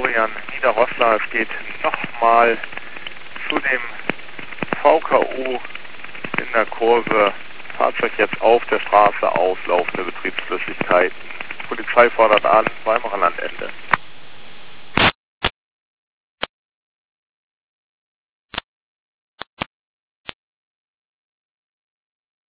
Florian Niederrossler. Es geht nochmal zu dem VKU in der Kurve. Fahrzeug jetzt auf der Straße, auslaufende Betriebsflüssigkeiten. Polizei fordert an, Weimarer Landende.